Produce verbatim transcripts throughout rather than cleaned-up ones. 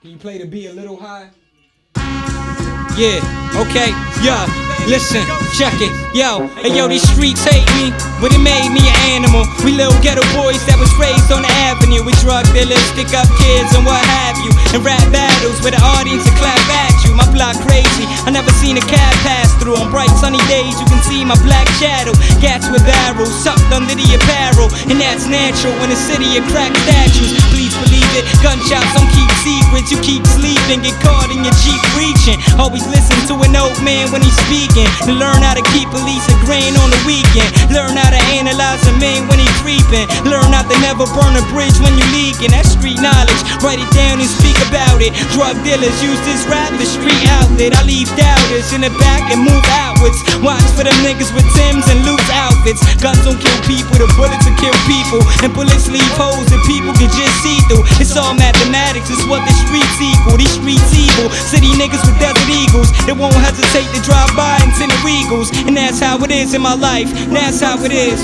Can you play the beat a little high? Yeah, okay, yo, listen, check it, yo, hey yo, these streets hate me, but it made me an animal. We little ghetto boys that was raised on the avenue. We drug dealers, stick up kids and what have you, and rap battles where the audience will clap at you. My block crazy, I never seen a cab pass through. On bright sunny days you can see my black shadow, gats with barrels, sucked under the apparel, and that's natural in a city of cracked statues. Please believe it, gunshots don't keep secrets. You keep sleeping, get caught in your Jeep reaching. Always listen to an old man when he's speaking, to learn how to keep police a grain on the weekend. Learn how to analyze a man when he creeping. Learn not to never burn a bridge when you leaking. That's street knowledge, write it down and speak about it. Drug dealers use this rap, the street outlet. I leave doubters in the back and move outwards. Watch for them niggas with Timbs and loose outfits. Guns don't kill people, the bullets will kill people, and bullets leave holes that people can just see through. It's all mathematics, it's what the streets equal. These streets evil, city niggas with desert eagles. They won't hesitate to drive by and send the Regals. And that's how it is in my life, that's how it is.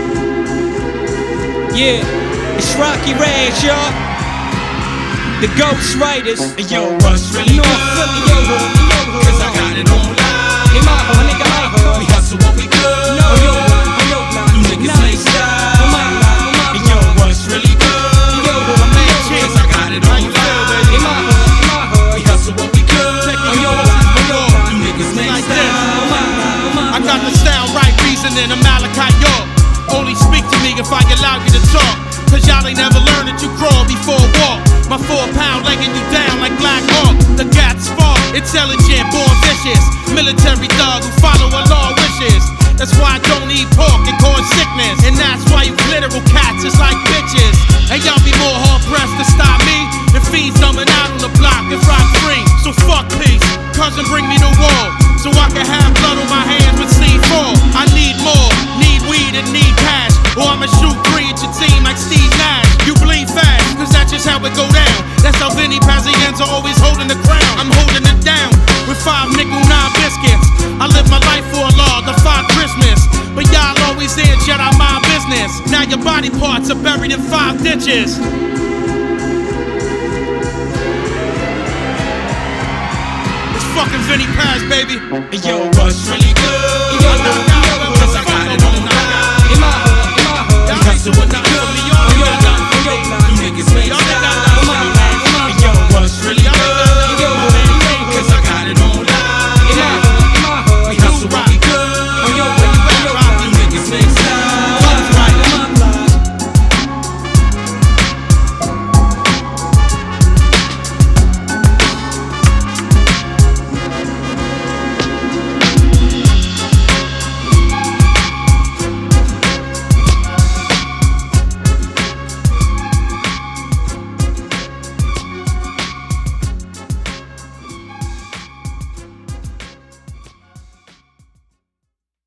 Yeah, it's Rocky Raj, y'all. The Ghost Writers. And yo, what's really North good? Philly, yo, yo, yo, Cause I got it on live. in my hood, nigga, my hood. We hustle what we good. No, yo, yo, yo, You niggas ain't style. on my line, on my And yo, what's really good? yo, I'm mad shit. Cause I got it on In live. my hood, in my hood. We hustle what we good. On your line, on your line. You niggas ain't Like style. I got the style, right reasoning, I'm Malachi York. Only speak to me if I allow you to talk. Cause y'all ain't never learned that you crawl before a walk. My four pound legging you down like Black Hawk. The gat spark, intelligent, born vicious. Military thug who follow a law wishes. That's why I don't eat pork and cause sickness. And that's why you literal cats is like bitches. And y'all be more hard pressed to stop me than fiends numbing out on the block and rock free. So fuck peace, cousin bring me the wall, so I can have blood on my hands with C four. I need more, need weed and need cash, or I'ma shoot three at your team like Steve Nash. You bleed fast, cause that's just how it go down. That's how Vinny Pazienza always holding the crown. I'm holding it down with five nickel nine biscuits. I live my life for a law, defy Christmas. But y'all always in Jedi my business. Now your body parts are buried in five ditches. It's fucking Vinny Paz, baby. And yo, what's really good? Yo, yo, yo, Cause I got it on live. in my hood, in my hood. We hustle what